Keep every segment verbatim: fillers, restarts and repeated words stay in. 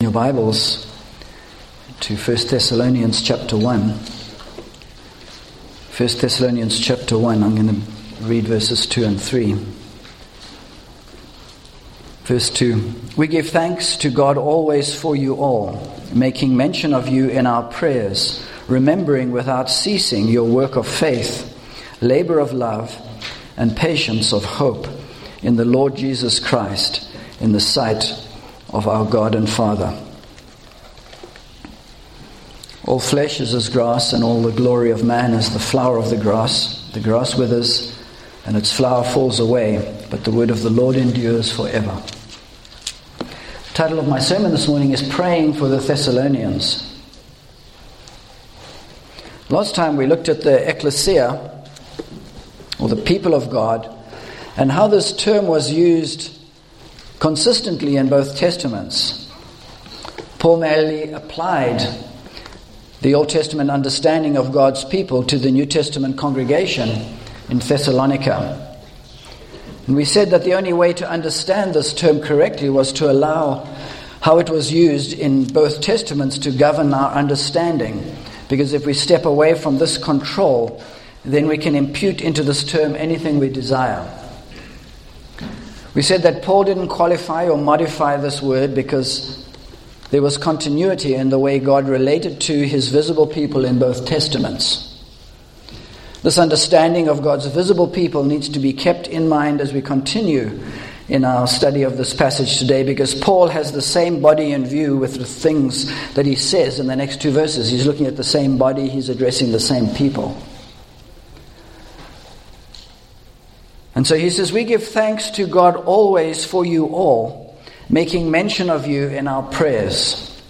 your Bibles to First Thessalonians chapter one. First Thessalonians chapter one, I'm going to read verses two and three. Verse two, we give thanks to God always for you all, making mention of you in our prayers, remembering without ceasing your work of faith, labor of love, and patience of hope in the Lord Jesus Christ, in the sight of our God and Father. All flesh is as grass, and all the glory of man as the flower of the grass. The grass withers, and its flower falls away, but the word of the Lord endures forever. The title of my sermon this morning is Praying for the Thessalonians. Last time we looked at the ecclesia, or the people of God, and how this term was used consistently in both testaments. Paul merely applied the Old Testament understanding of God's people to the New Testament congregation in Thessalonica. And we said that the only way to understand this term correctly was to allow how it was used in both testaments to govern our understanding. Because if we step away from this control, then we can impute into this term anything we desire. We said that Paul didn't qualify or modify this word because there was continuity in the way God related to his visible people in both testaments. This understanding of God's visible people needs to be kept in mind as we continue in our study of this passage today, because Paul has the same body in view with the things that he says in the next two verses. He's looking at the same body, he's addressing the same people. And so he says, we give thanks to God always for you all, making mention of you in our prayers.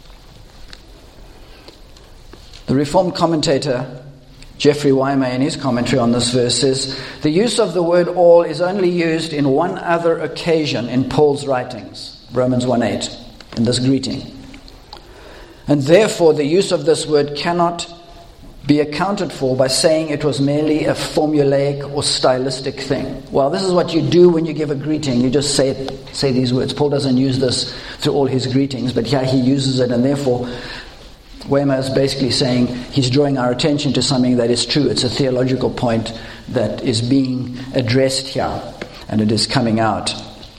The Reformed commentator Geoffrey Weimer, in his commentary on this verse, says, the use of the word all is only used in one other occasion in Paul's writings, Romans one eight, in this greeting. And therefore the use of this word cannot be accounted for by saying it was merely a formulaic or stylistic thing. Well, this is what you do when you give a greeting. You just say it, say these words. Paul doesn't use this through all his greetings, but here he uses it, and therefore Weimer is basically saying he's drawing our attention to something that is true. It's a theological point that is being addressed here, and it is coming out.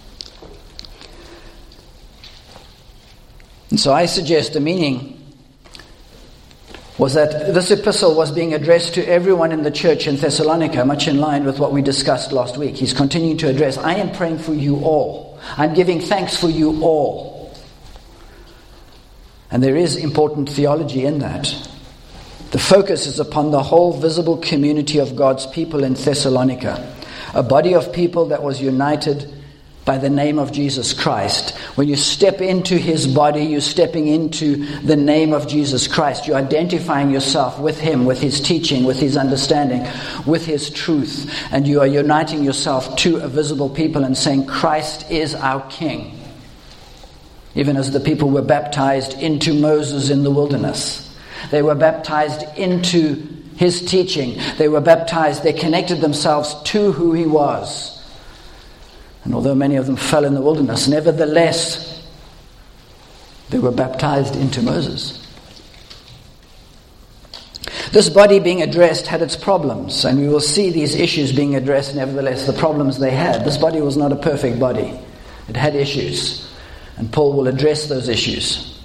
And so I suggest the meaning was that this epistle was being addressed to everyone in the church in Thessalonica, much in line with what we discussed last week. He's continuing to address, I am praying for you all. I'm giving thanks for you all. And there is important theology in that. The focus is upon the whole visible community of God's people in Thessalonica, a body of people that was united by the name of Jesus Christ. When you step into his body, you're stepping into the name of Jesus Christ. You're identifying yourself with him, with his teaching, with his understanding, with his truth. And you are uniting yourself to a visible people and saying, Christ is our King. Even as the people were baptized into Moses in the wilderness. They were baptized into his teaching. They were baptized, they connected themselves to who he was. And although many of them fell in the wilderness, nevertheless, they were baptized into Moses. This body being addressed had its problems, and we will see these issues being addressed nevertheless, the problems they had. This body was not a perfect body. It had issues, and Paul will address those issues.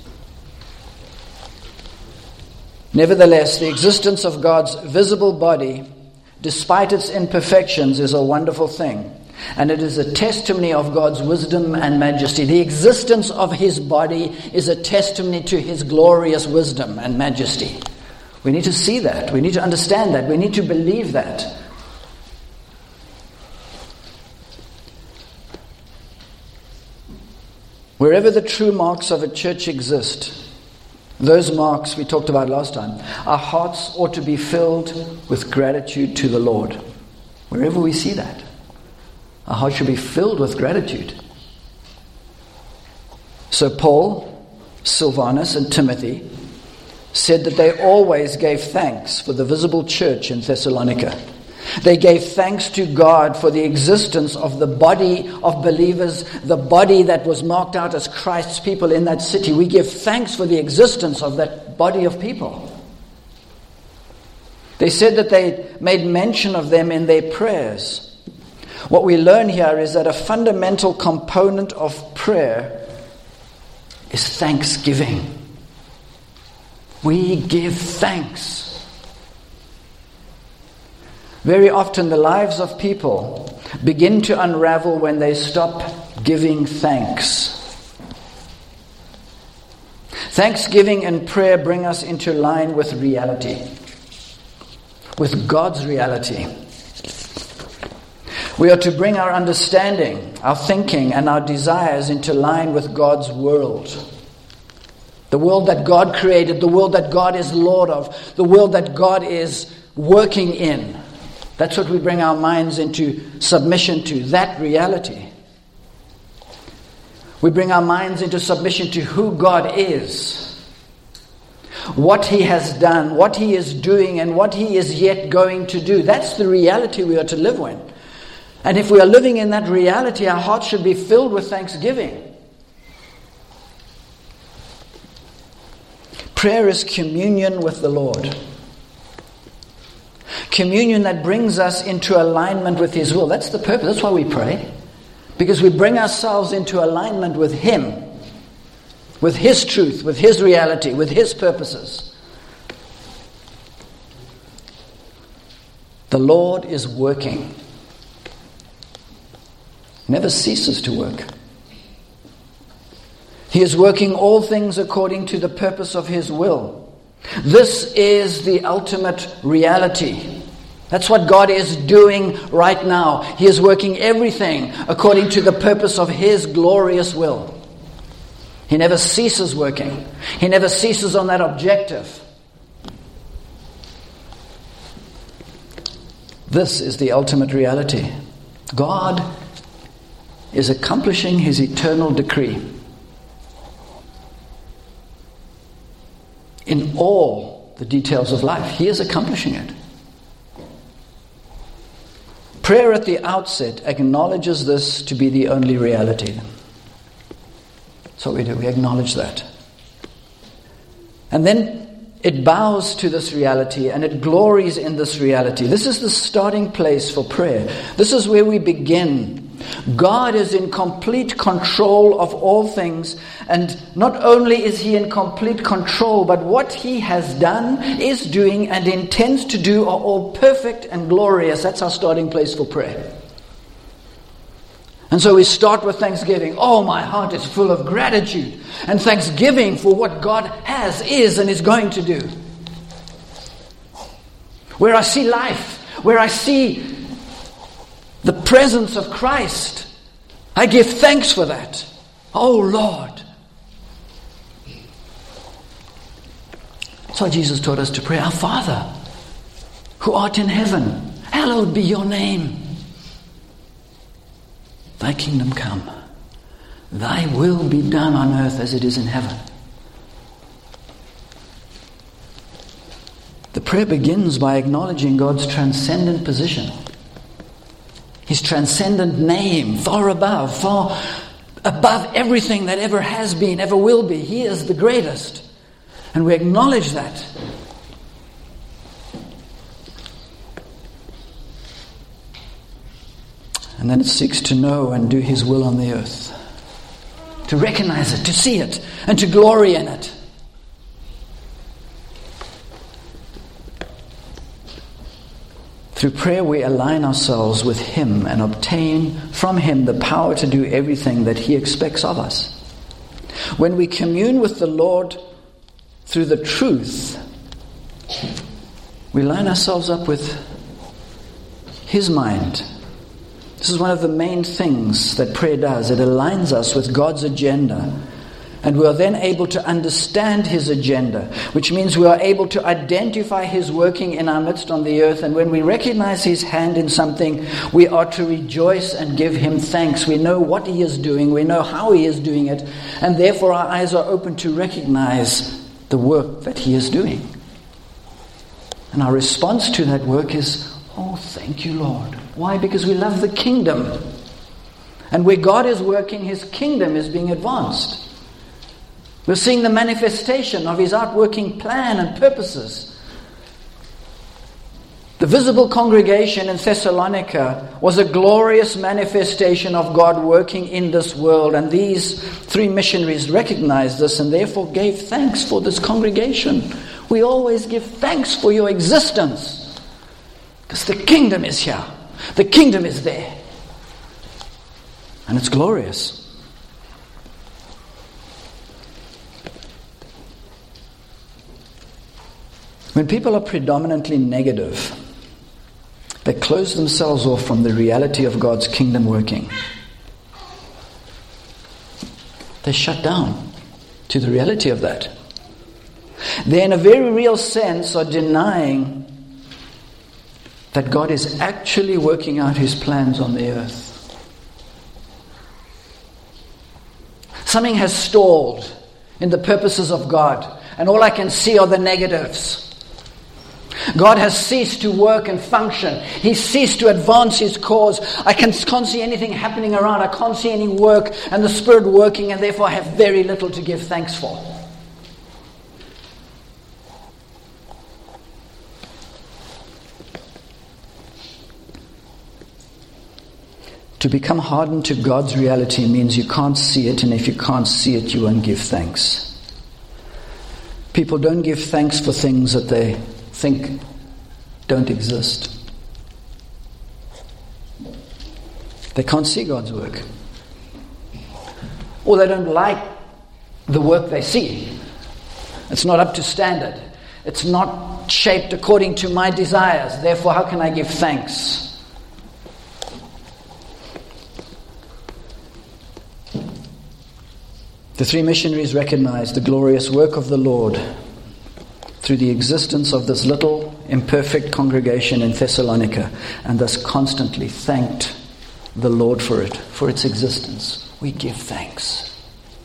Nevertheless, the existence of God's visible body, despite its imperfections, is a wonderful thing. And it is a testimony of God's wisdom and majesty. The existence of his body is a testimony to his glorious wisdom and majesty. We need to see that. We need to understand that. We need to believe that. Wherever the true marks of a church exist, those marks we talked about last time, our hearts ought to be filled with gratitude to the Lord. Wherever we see that, our hearts should be filled with gratitude. So Paul, Silvanus, and Timothy said that they always gave thanks for the visible church in Thessalonica. They gave thanks to God for the existence of the body of believers, the body that was marked out as Christ's people in that city. We give thanks for the existence of that body of people. They said that they made mention of them in their prayers. What we learn here is that a fundamental component of prayer is thanksgiving. We give thanks. Very often the lives of people begin to unravel when they stop giving thanks. Thanksgiving and prayer bring us into line with reality, with God's reality. We are to bring our understanding, our thinking, and our desires into line with God's world. The world that God created, the world that God is Lord of, the world that God is working in. That's what we bring our minds into submission to, that reality. We bring our minds into submission to who God is, what He has done, what He is doing, and what He is yet going to do. That's the reality we are to live in. And if we are living in that reality, our hearts should be filled with thanksgiving. Prayer is communion with the Lord. Communion that brings us into alignment with His will. That's the purpose. That's why we pray. Because we bring ourselves into alignment with Him. With His truth, with His reality, with His purposes. The Lord is working. Never ceases to work. He is working all things according to the purpose of His will. This is the ultimate reality. That's what God is doing right now. He is working everything according to the purpose of His glorious will. He never ceases working. He never ceases on that objective. This is the ultimate reality. God is accomplishing His eternal decree. In all the details of life, He is accomplishing it. Prayer at the outset acknowledges this to be the only reality. That's what we do. We acknowledge that. And then it bows to this reality and it glories in this reality. This is the starting place for prayer. This is where we begin. God is in complete control of all things, and not only is He in complete control, but what He has done, is doing, and intends to do are all perfect and glorious. That's our starting place for prayer. And so we start with thanksgiving. Oh, my heart is full of gratitude and thanksgiving for what God has, is, and is going to do. Where I see life, where I see the presence of Christ, I give thanks for that. Oh Lord. So Jesus taught us to pray, Our Father, who art in heaven, hallowed be your name. Thy kingdom come. Thy will be done on earth as it is in heaven. The prayer begins by acknowledging God's transcendent position. His transcendent name, far above, far above everything that ever has been, ever will be. He is the greatest. And we acknowledge that. And then it seeks to know and do His will on the earth. To recognize it, to see it, and to glory in it. Through prayer we align ourselves with Him and obtain from Him the power to do everything that He expects of us. When we commune with the Lord through the truth, we line ourselves up with His mind. This is one of the main things that prayer does. It aligns us with God's agenda. And we are then able to understand His agenda, which means we are able to identify His working in our midst on the earth. And when we recognize His hand in something, we are to rejoice and give Him thanks. We know what He is doing. We know how He is doing it. And therefore our eyes are open to recognize the work that He is doing. And our response to that work is, Oh, thank you, Lord. Why? Because we love the kingdom. And where God is working, His kingdom is being advanced. We're seeing the manifestation of His outworking plan and purposes. The visible congregation in Thessalonica was a glorious manifestation of God working in this world. And these three missionaries recognized this and therefore gave thanks for this congregation. We always give thanks for your existence. Because the kingdom is here. The kingdom is there. And it's glorious. When people are predominantly negative, they close themselves off from the reality of God's kingdom working. They shut down to the reality of that. They, in a very real sense, are denying that God is actually working out His plans on the earth. Something has stalled in the purposes of God, and all I can see are the negatives. God has ceased to work and function. He's ceased to advance His cause. I can, can't see anything happening around. I can't see any work and the Spirit working, and therefore I have very little to give thanks for. To become hardened to God's reality means you can't see it, and if you can't see it, you won't give thanks. People don't give thanks for things that they think don't exist. They can't see God's work. Or they don't like the work they see. It's not up to standard. It's not shaped according to my desires. Therefore, how can I give thanks? The three missionaries recognized the glorious work of the Lord through the existence of this little imperfect congregation in Thessalonica, and thus constantly thanked the Lord for it, for its existence. We give thanks.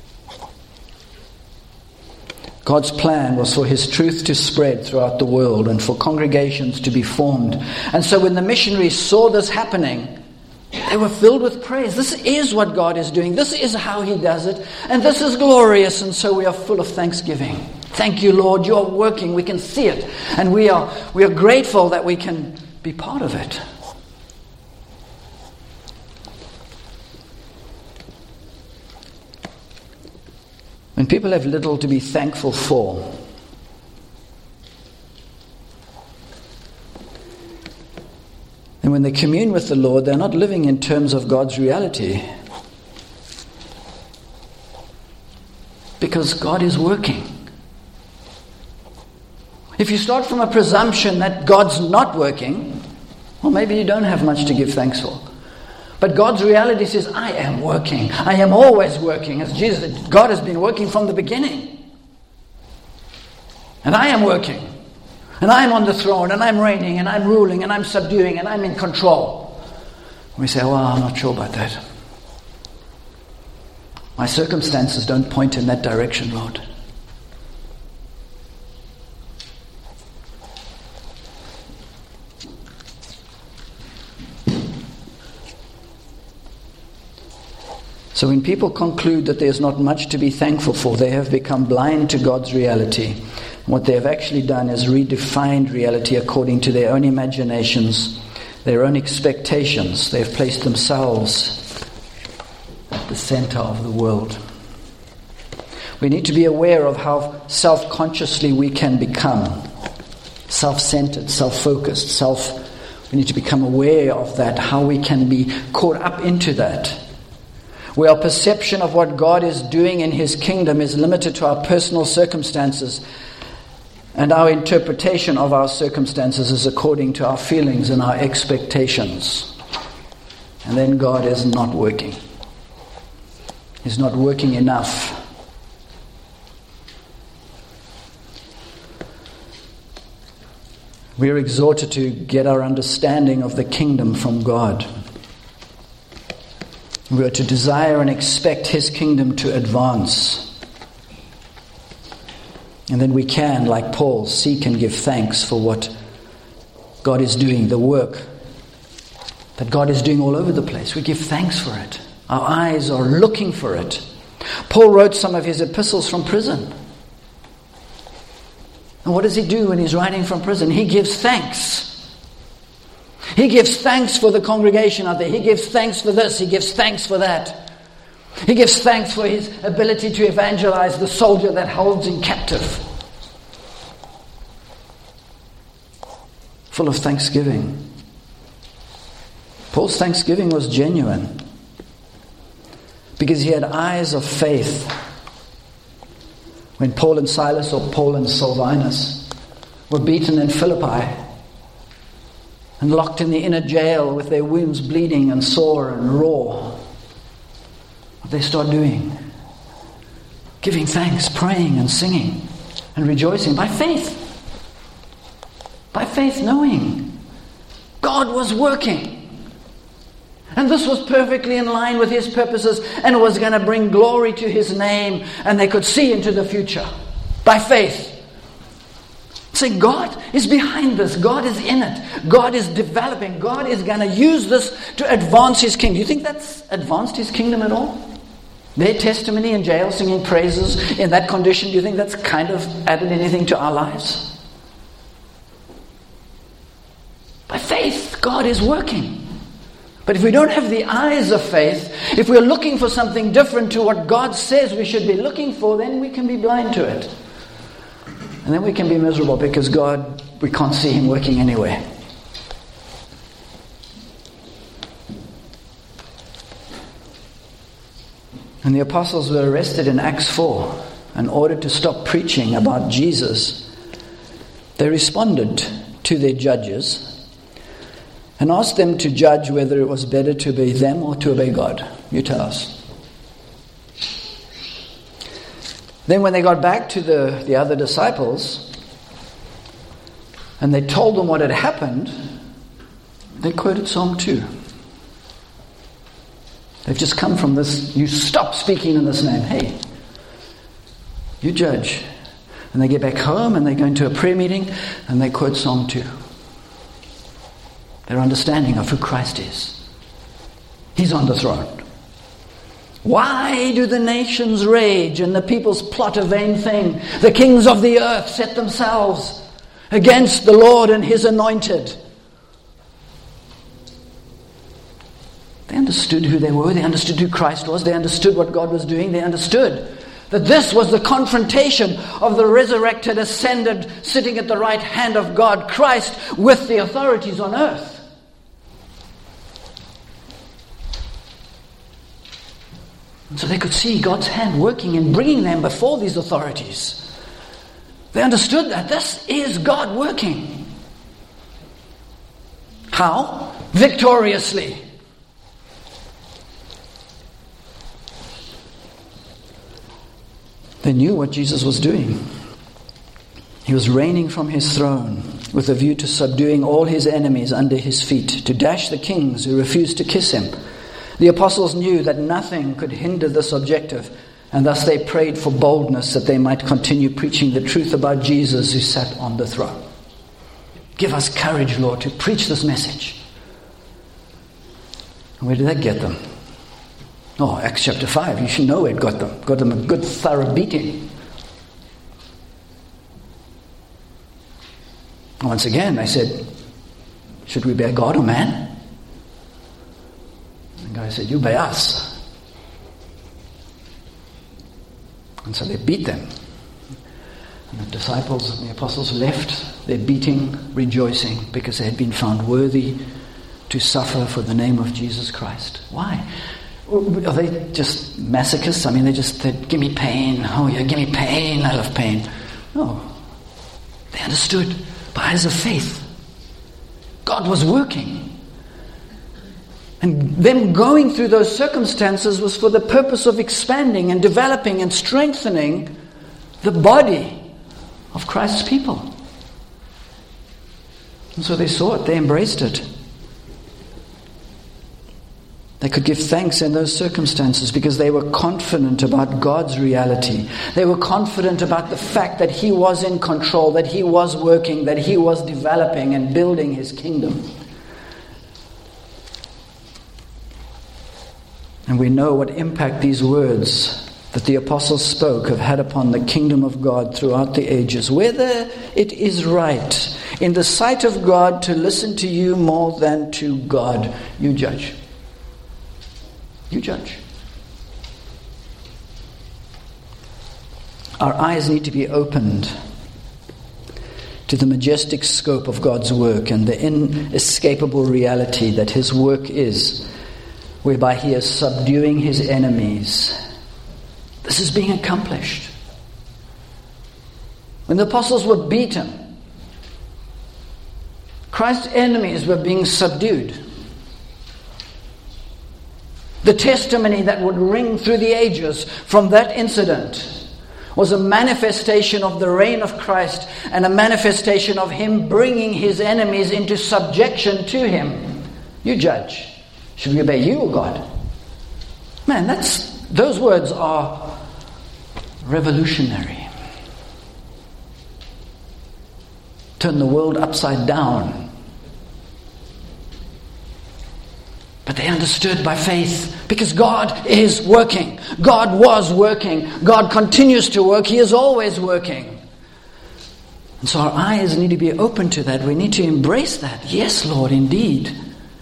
God's plan was for His truth to spread throughout the world and for congregations to be formed. And so when the missionaries saw this happening, they were filled with praise. This is what God is doing. This is how He does it. And this is glorious. And so we are full of thanksgiving. Thank you, Lord. You are working. We can see it. And we are, we are grateful that we can be part of it. When people have little to be thankful for, and when they commune with the Lord, they're not living in terms of God's reality. Because God is working. If you start from a presumption that God's not working, well, maybe you don't have much to give thanks for. But God's reality says, I am working. I am always working. As Jesus, God has been working from the beginning. And I am working. And I'm on the throne, and I'm reigning, and I'm ruling, and I'm subduing, and I'm in control. We say, well, I'm not sure about that. My circumstances don't point in that direction, Lord. So when people conclude that there's not much to be thankful for, they have become blind to God's reality. What they have actually done is redefined reality according to their own imaginations, their own expectations. They've placed themselves at the center of the world. We need to be aware of how self-consciously we can become. Self-centered, self-focused, self... We need to become aware of that, how we can be caught up into that. Where our perception of what God is doing in His kingdom is limited to our personal circumstances, and our interpretation of our circumstances is according to our feelings and our expectations. And then God is not working. He's not working enough. We are exhorted to get our understanding of the kingdom from God. We are to desire and expect His kingdom to advance. And then we can, like Paul, seek and give thanks for what God is doing, the work that God is doing all over the place. We give thanks for it. Our eyes are looking for it. Paul wrote some of his epistles from prison. And what does he do when he's writing from prison? He gives thanks. He gives thanks for the congregation out there. He gives thanks for this. He gives thanks for that. He gives thanks for his ability to evangelize the soldier that holds him captive. Full of thanksgiving. Paul's thanksgiving was genuine because he had eyes of faith. When Paul and Silas, or Paul and Silvanus, were beaten in Philippi and locked in the inner jail with their wounds bleeding and sore and raw, what they start doing? Giving thanks, praying and singing and rejoicing by faith. By faith, knowing God was working. And this was perfectly in line with his purposes, and it was going to bring glory to his name, and they could see into the future by faith. Say, God is behind this. God is in it. God is developing. God is going to use this to advance his kingdom. Do you think that's advanced his kingdom at all? Their testimony in jail, singing praises in that condition, do you think that's kind of added anything to our lives? By faith, God is working. But if we don't have the eyes of faith, if we're looking for something different to what God says we should be looking for, then we can be blind to it. And then we can be miserable because God, we can't see him working anywhere. And the apostles were arrested in Acts four and ordered to stop preaching about Jesus. They responded to their judges and asked them to judge whether it was better to obey them or to obey God. You tell us. Then when they got back to the, the other disciples and they told them what had happened, they quoted Psalm two. They've just come from this, you stop speaking in this name. Hey, you judge. And they get back home and they go into a prayer meeting and they quote Psalm two. Their understanding of who Christ is. He's on the throne. Why do the nations rage and the peoples plot a vain thing? The kings of the earth set themselves against the Lord and his anointed. They understood who they were. They understood who Christ was. They understood what God was doing. They understood that this was the confrontation of the resurrected, ascended, sitting at the right hand of God, Christ, with the authorities on earth. And so they could see God's hand working and bringing them before these authorities. They understood that this is God working. How? Victoriously. They knew what Jesus was doing. He was reigning from his throne with a view to subduing all his enemies under his feet, to dash the kings who refused to kiss him. The apostles knew that nothing could hinder this objective, and thus they prayed for boldness that they might continue preaching the truth about Jesus who sat on the throne. Give us courage, Lord, to preach this message. And where did that get them? Oh, Acts chapter five, you should know where it got them. Got them a good thorough beating. Once again, they said, should we obey God or man? The guy said, you obey us. And so they beat them. And the disciples and the apostles left their beating, rejoicing, because they had been found worthy to suffer for the name of Jesus Christ. Why? Are they just masochists? I mean, they just, they, give me pain. Oh yeah, give me pain. I love pain. No. They understood by eyes of faith. God was working. And them going through those circumstances was for the purpose of expanding and developing and strengthening the body of Christ's people. And so they saw it, they embraced it. They could give thanks in those circumstances because they were confident about God's reality. They were confident about the fact that He was in control, that He was working, that He was developing and building His kingdom. And we know what impact these words that the apostles spoke have had upon the kingdom of God throughout the ages. Whether it is right in the sight of God to listen to you more than to God, you judge. You judge. Our eyes need to be opened to the majestic scope of God's work and the inescapable reality that His work is, whereby He is subduing His enemies. This is being accomplished. When the apostles were beaten, Christ's enemies were being subdued. The testimony that would ring through the ages from that incident was a manifestation of the reign of Christ and a manifestation of Him bringing His enemies into subjection to Him. You judge. Should we obey you or God? Man, that's those words are revolutionary. Turn the world upside down. But they understood by faith because God is working. God was working. God continues to work. He is always working. And so our eyes need to be open to that. We need to embrace that. Yes, Lord, indeed.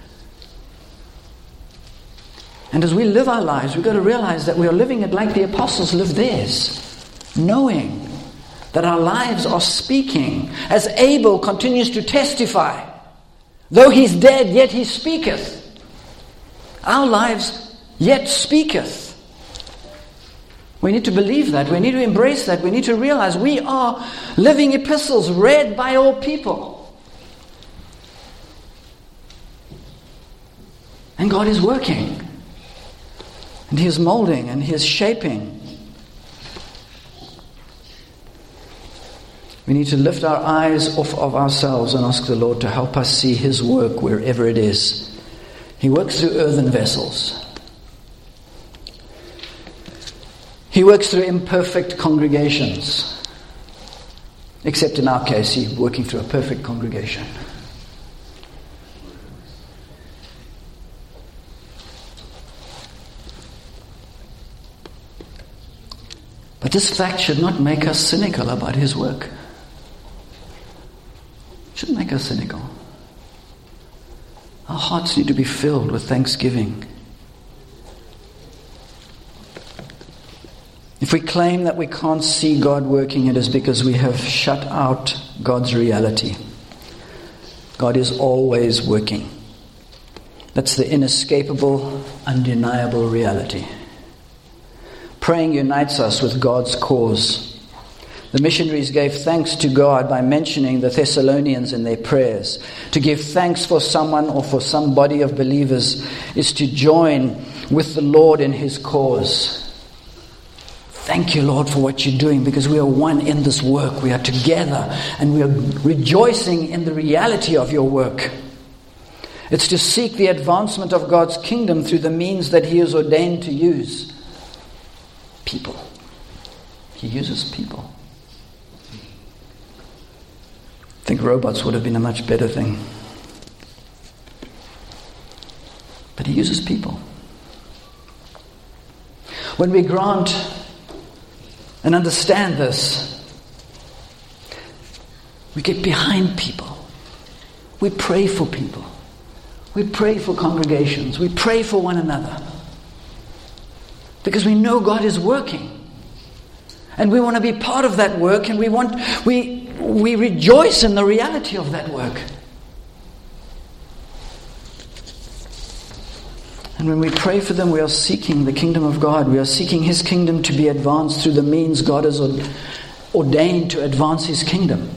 And as we live our lives, we've got to realize that we are living it like the apostles lived theirs, knowing that our lives are speaking. As Abel continues to testify, though he's dead, yet he speaketh. Our lives yet speaketh. We need to believe that. We need to embrace that. We need to realize we are living epistles read by all people. And God is working. And He is molding and He is shaping. We need to lift our eyes off of ourselves and ask the Lord to help us see His work wherever it is. He works through earthen vessels. He works through imperfect congregations. Except in our case, He's working through a perfect congregation. But this fact should not make us cynical about His work. It shouldn't make us cynical. Our hearts need to be filled with thanksgiving. If we claim that we can't see God working, it is because we have shut out God's reality. God is always working. That's the inescapable, undeniable reality. Praying unites us with God's cause. The missionaries gave thanks to God by mentioning the Thessalonians in their prayers. To give thanks for someone or for some body of believers is to join with the Lord in His cause. Thank you, Lord, for what you're doing, because we are one in this work. We are together and we are rejoicing in the reality of your work. It's to seek the advancement of God's kingdom through the means that He is ordained to use. People. He uses people. I think robots would have been a much better thing. But He uses people. When we grant and understand this, we get behind people. We pray for people. We pray for congregations. We pray for one another. Because we know God is working. And we want to be part of that work, and we want we we rejoice in the reality of that work. And when we pray for them, we are seeking the kingdom of God. We are seeking His kingdom to be advanced through the means God has ordained to advance His kingdom.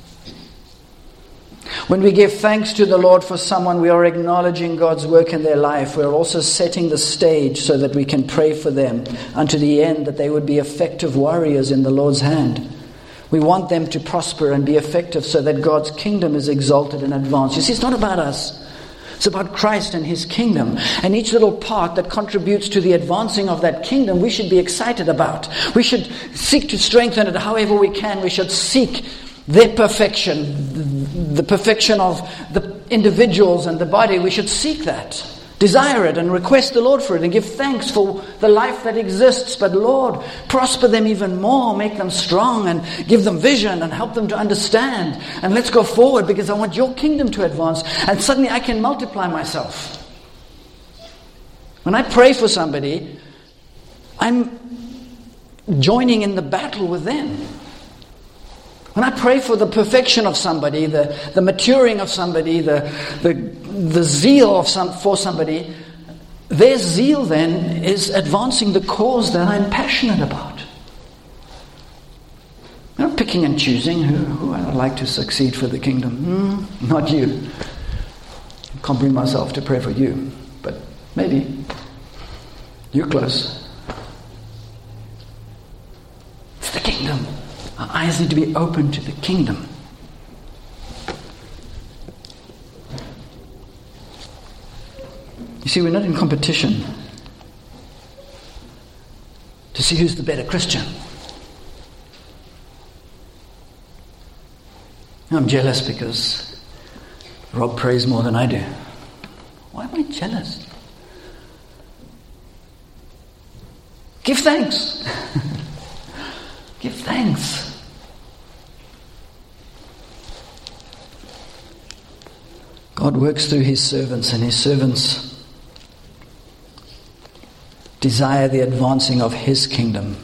When we give thanks to the Lord for someone, we are acknowledging God's work in their life. We are also setting the stage so that we can pray for them unto the end that they would be effective warriors in the Lord's hand. We want them to prosper and be effective so that God's kingdom is exalted and advanced. You see, it's not about us. It's about Christ and His kingdom. And each little part that contributes to the advancing of that kingdom, we should be excited about. We should seek to strengthen it however we can. We should seek their perfection, the perfection of the individuals and the body. We should seek that. Desire it and request the Lord for it and give thanks for the life that exists. But Lord, prosper them even more, make them strong and give them vision and help them to understand. And let's go forward because I want your kingdom to advance. And suddenly I can multiply myself. When I pray for somebody, I'm joining in the battle with them. When I pray for the perfection of somebody, the, the maturing of somebody, the, the, the zeal of some, for somebody, their zeal then is advancing the cause that I'm passionate about. I'm not picking and choosing who, who I would like to succeed for the kingdom. Mm, not you. I can't bring myself to pray for you, but maybe you're close. It's the kingdom. Our eyes need to be open to the kingdom. You see, we're not in competition to see who's the better Christian. I'm jealous because Rob prays more than I do. Why am I jealous? Give thanks. Give thanks. God works through His servants, and His servants desire the advancing of His kingdom.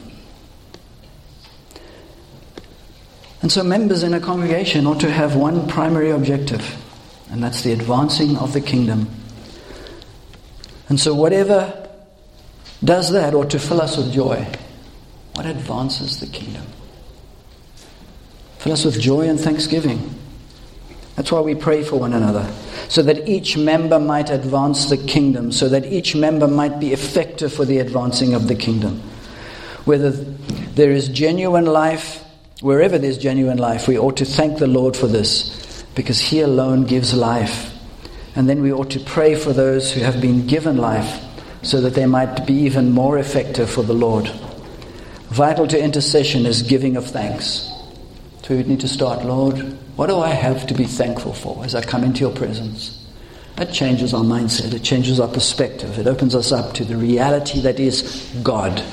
And so members in a congregation ought to have one primary objective, and that's the advancing of the kingdom. And so whatever does that ought to fill us with joy. What advances the kingdom? Fill us with joy and thanksgiving. That's why we pray for one another, so that each member might advance the kingdom, so that each member might be effective for the advancing of the kingdom. Whether there is genuine life, wherever there's genuine life, we ought to thank the Lord for this, because He alone gives life. And then we ought to pray for those who have been given life, so that they might be even more effective for the Lord. Vital to intercession is giving of thanks. So we need to start, Lord, what do I have to be thankful for as I come into your presence? That changes our mindset. It changes our perspective. It opens us up to the reality that is God.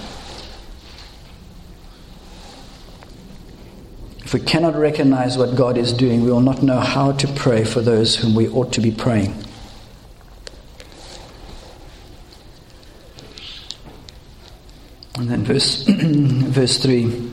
If we cannot recognize what God is doing, we will not know how to pray for those whom we ought to be praying. And then verse verse three,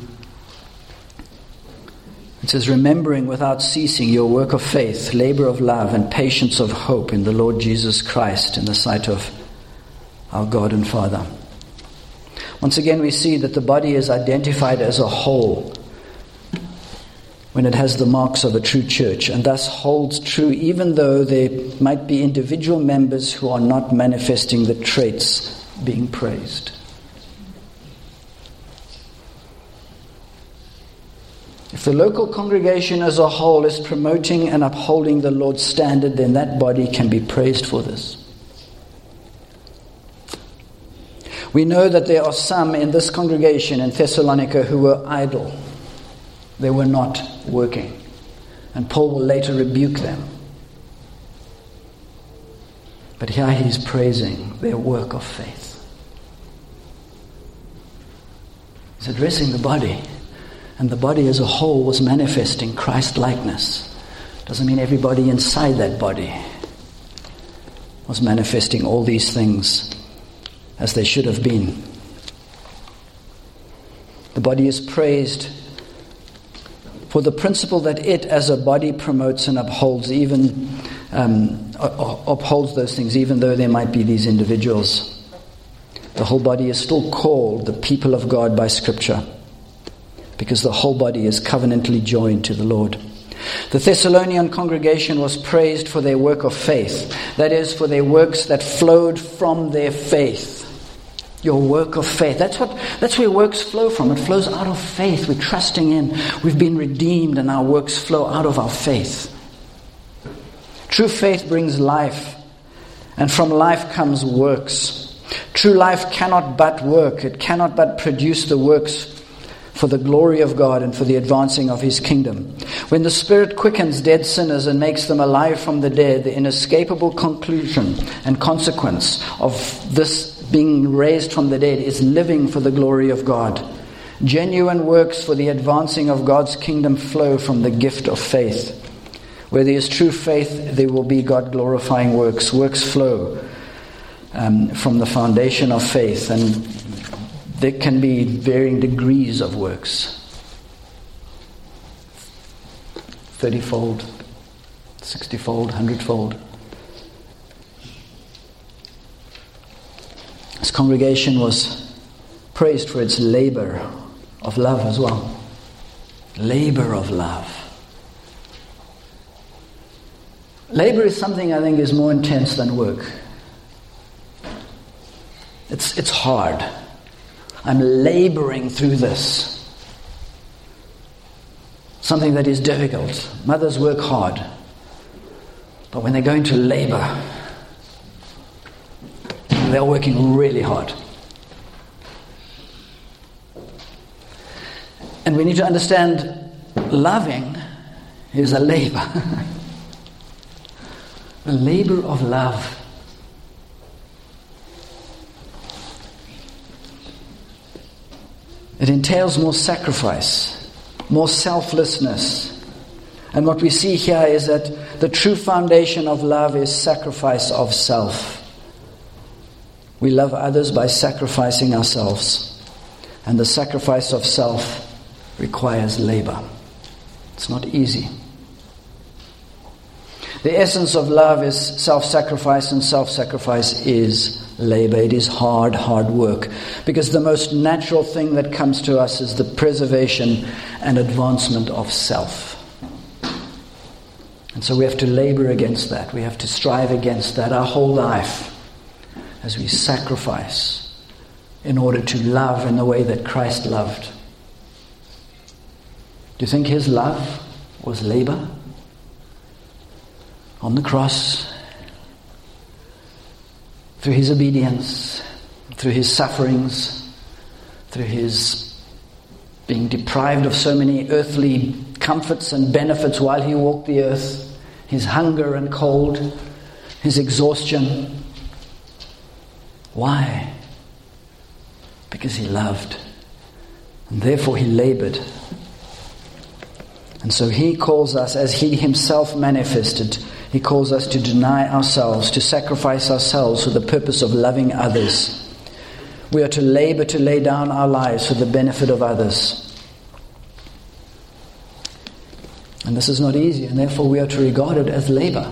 it says, remembering without ceasing your work of faith, labor of love, and patience of hope in the Lord Jesus Christ in the sight of our God and Father. Once again, we see that the body is identified as a whole when it has the marks of a true church, and thus holds true even though there might be individual members who are not manifesting the traits being praised. If the local congregation as a whole is promoting and upholding the Lord's standard, then that body can be praised for this. We know that there are some in this congregation in Thessalonica who were idle. They were not working. And Paul will later rebuke them. But here he's praising their work of faith. He's addressing the body. And the body as a whole was manifesting Christ-likeness. Doesn't mean everybody inside that body was manifesting all these things as they should have been. The body is praised for the principle that it as a body promotes and upholds even um, upholds those things, even though there might be these individuals. The whole body is still called the people of God by Scripture, because the whole body is covenantally joined to the Lord. The Thessalonian congregation was praised for their work of faith. That is, for their works that flowed from their faith. Your work of faith. That's what. That's where works flow from. It flows out of faith. We're trusting in. We've been redeemed and our works flow out of our faith. True faith brings life And from life comes works. True life cannot but work. It cannot but produce the works for the glory of God and for the advancing of His kingdom. When the Spirit quickens dead sinners and makes them alive from the dead, the inescapable conclusion and consequence of this being raised from the dead is living for the glory of God. Genuine works for the advancing of God's kingdom flow from the gift of faith. Where there is true faith, there will be God-glorifying works. Works flow um, from the foundation of faith, and there can be varying degrees of works. thirty-fold, sixty-fold, one hundred-fold. This congregation was praised for its labor of love as well. Labor of love. Labor is something I think is more intense than work. It's it's hard. I'm laboring through this. Something that is difficult. Mothers work hard. But when they're going to labor, they're working really hard. And we need to understand loving is a labor. A labor of love. It entails more sacrifice, more selflessness. And what we see here is that the true foundation of love is sacrifice of self. We love others by sacrificing ourselves. And the sacrifice of self requires labor. It's not easy. The essence of love is self-sacrifice, and self-sacrifice is labor. It is hard, hard work. Because the most natural thing that comes to us is the preservation and advancement of self. And so we have to labor against that. We have to strive against that our whole life as we sacrifice in order to love in the way that Christ loved. Do you think His love was labor? On the cross, through His obedience, through His sufferings, through His being deprived of so many earthly comforts and benefits while He walked the earth, His hunger and cold, His exhaustion. Why? Because He loved, and therefore He labored. And so He calls us, as He Himself manifested, He calls us to deny ourselves, to sacrifice ourselves for the purpose of loving others. We are to labor to lay down our lives for the benefit of others. And this is not easy, and therefore we are to regard it as labor.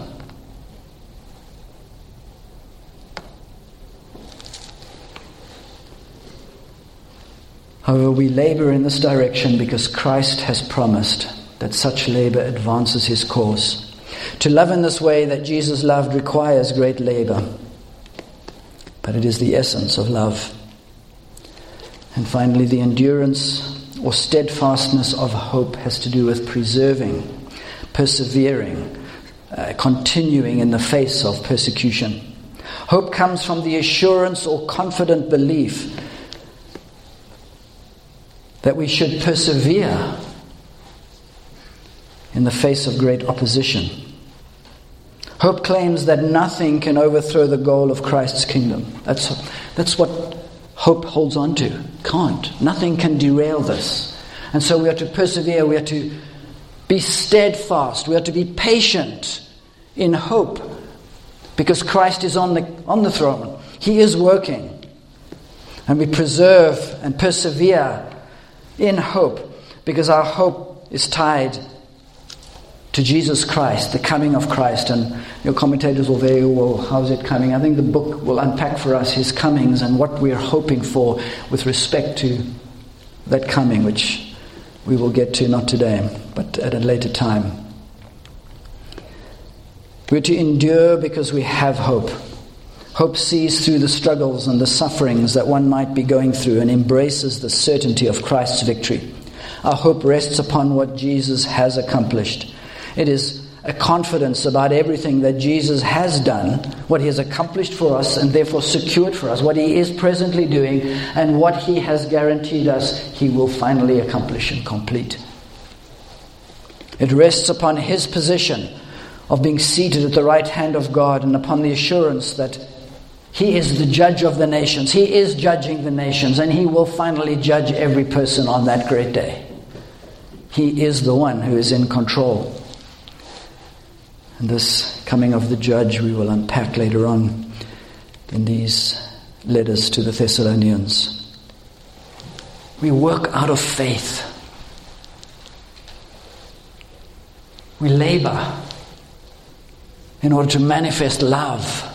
However, we labor in this direction because Christ has promised that such labor advances His cause. To love in this way that Jesus loved requires great labor, but it is the essence of love. And finally, the endurance or steadfastness of hope has to do with preserving, persevering, uh, continuing in the face of persecution. Hope comes from the assurance or confident belief that we should persevere in the face of great opposition. Hope claims that nothing can overthrow the goal of Christ's kingdom. That's, that's what hope holds on to. Can't. Nothing can derail this. And so we are to persevere. We are to be steadfast. We are to be patient in hope, because Christ is on the, on the throne. He is working. And we preserve and persevere in hope, because our hope is tied to Jesus Christ, the coming of Christ. And your commentators will very well, how's it coming? I think the book will unpack for us His comings and what we're hoping for with respect to that coming, which we will get to not today, but at a later time. We're to endure because we have hope. Hope sees through the struggles and the sufferings that one might be going through and embraces the certainty of Christ's victory. Our hope rests upon what Jesus has accomplished. It is a confidence about everything that Jesus has done, what he has accomplished for us and therefore secured for us, what he is presently doing, and what he has guaranteed us he will finally accomplish and complete. It rests upon his position of being seated at the right hand of God and upon the assurance that he is the judge of the nations. He is judging the nations, and he will finally judge every person on that great day. He is the one who is in control. And this coming of the judge we will unpack later on in these letters to the Thessalonians. We work out of faith. We labor in order to manifest love.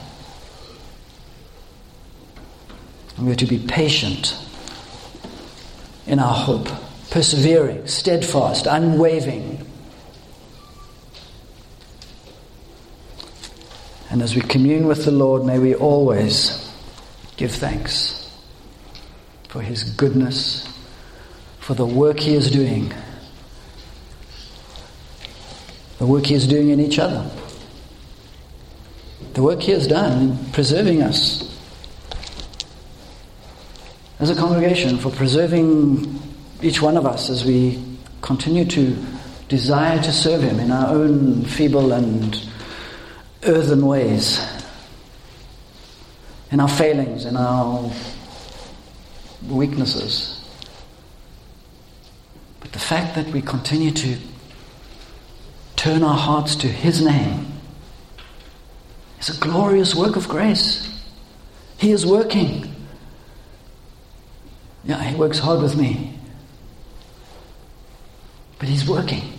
And we are to be patient in our hope, persevering, steadfast, unwavering. And as we commune with the Lord, may we always give thanks for his goodness, for the work he is doing, the work he is doing in each other, the work he has done in preserving us as a congregation, for preserving each one of us as we continue to desire to serve him in our own feeble and earthen ways, in our failings, in our weaknesses. But the fact that we continue to turn our hearts to his name is a glorious work of grace. He is working. Yeah, he works hard with me, but he's working.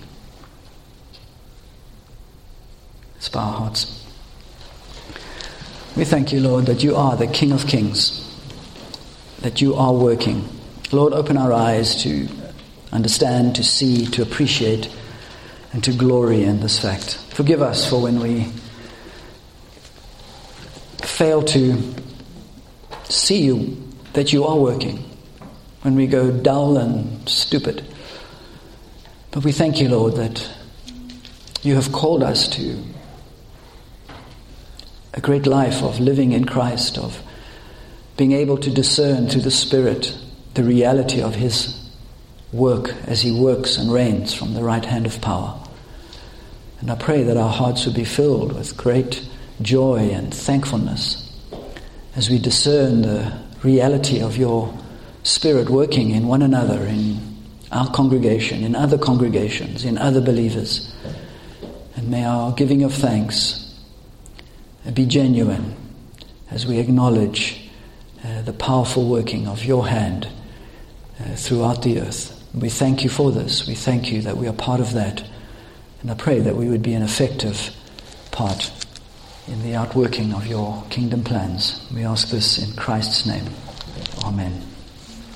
Let's bow our hearts. We thank you, Lord, that you are the King of Kings, that you are working. Lord, open our eyes to understand, to see, to appreciate, and to glory in this fact. Forgive us for when we fail to see you, that you are working, when we go dull and stupid. But we thank you, Lord, that you have called us to a great life of living in Christ, of being able to discern through the Spirit the reality of his work as he works and reigns from the right hand of power. And I pray that our hearts would be filled with great joy and thankfulness as we discern the reality of your Spirit working in one another, in our congregation, in other congregations, in other believers. And may our giving of thanks be genuine as we acknowledge uh, the powerful working of your hand uh, throughout the earth. We thank you for this. We thank you that we are part of that. And I pray that we would be an effective part in the outworking of your kingdom plans. We ask this in Christ's name. Amen.